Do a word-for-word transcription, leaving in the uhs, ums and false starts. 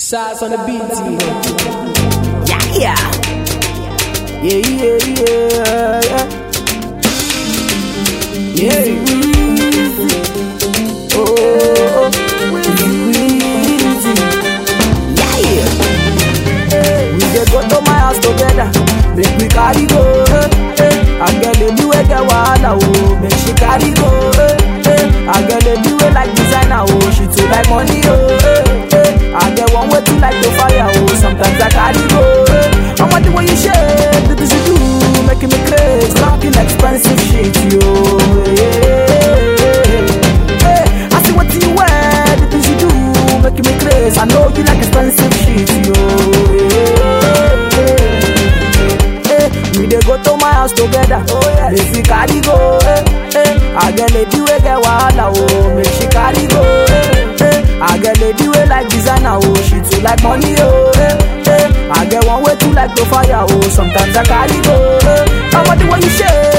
Shots on the beat, Yeah, yeah. yeah, yeah, yeah, yeah, yeah. Oh, oh, Yeah, yeah. we dey go to my house together, make we carry go. Eh, eh. I get lady wey get wahala, oh, make she carry go. Eh, eh. I get lady wey like designer, oh, she too like money, oh. Eh, eh. I get one way too like to fire, oh, sometimes I carry go. Eh. I want the way you shake, the things you do, making me crazy, talking expensive shit, yo. Yeah. Hey, I see what you wear, the things you do, making me crazy. I know you like expensive shit, yo. Hey, we dey go to my house together, oh yeah. Make we carry go, eh, eh. I get lady wey get wahala, oh, make she carry go, eh, eh. I get lady wey like designer, oh, she too like money, oh, eh, eh. I get one way too like to fire, oh, sometimes I carry go, eh. I want the way you shake.